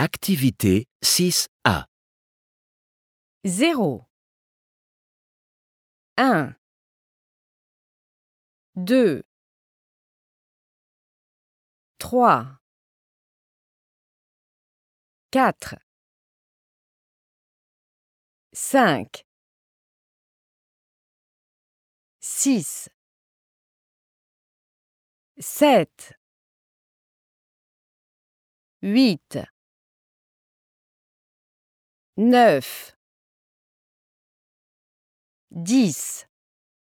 Activité 6A. 0, 1, 2, 3, 4, 5, 6, 7, 8, 9, 10,